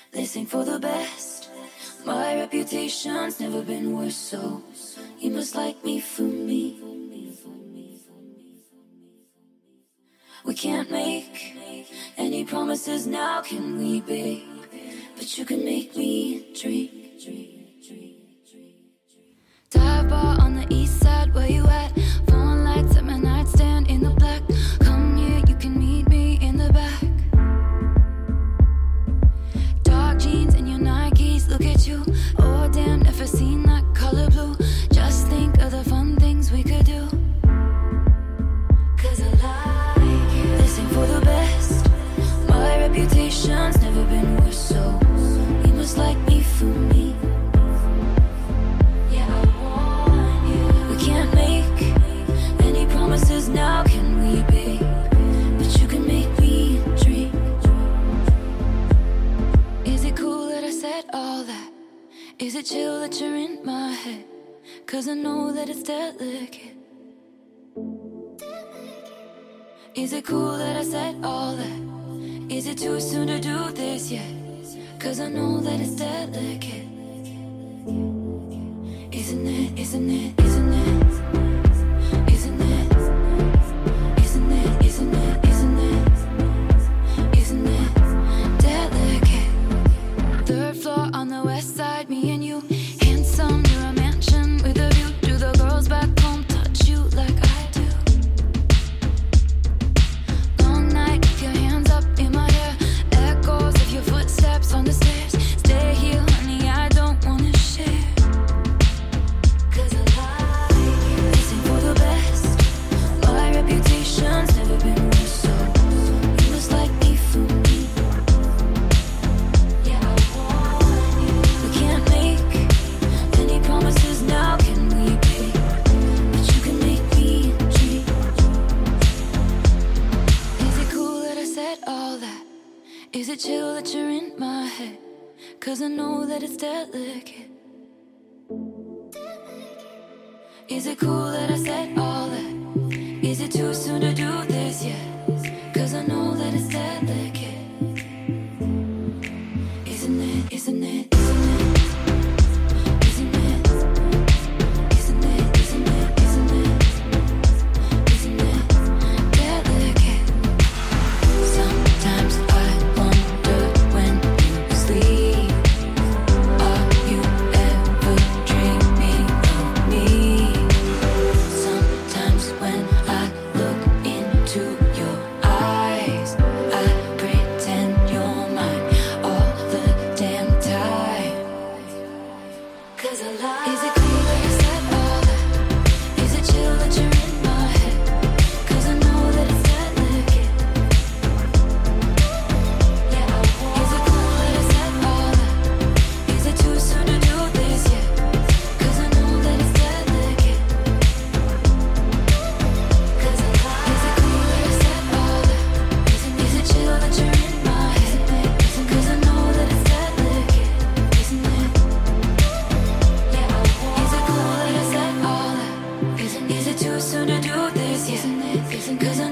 This ain't for the best. My reputation's never been worse, so you must like me for me. We can't make any promises now, can we, babe? But you can make me drink. Dive bar on the east side, where you at? Phone lights at my nightstand in the black. Come here, you can meet me in the back. Dark jeans and your Nikes, look at you. Oh damn, never seen that color blue. Just think of the fun things we could do. Cause I like you. This ain't for the best. My reputation's never been worse, so you must like me for me. Now can we, babe? But you can make me dream. Is it cool that I said all that? Is it chill that you're in my head? Cause I know that it's delicate. Is it cool that I said all that? Is it too soon to do this yet? Cause I know that it's delicate. Isn't it, isn't it, isn't it? On the west side, me and you, handsome, near a mansion with a view. Do the girls back home touch you like I do? Long night, keep your hands up in my hair. Echoes of your footsteps on the stairs. Stay here, honey, I don't wanna share. Cause I like you. This ain't for the best. My reputation's never been worse, so you must like me for me. Now can we be? But you can make me dream. Is it cool that I said all that? Is it chill that you're in my head? Cause I know that it's delicate. Is it cool that I said all that? Is it too soon to do this yet? Cause I know that it's delicate. Isn't it, isn't it? Cause I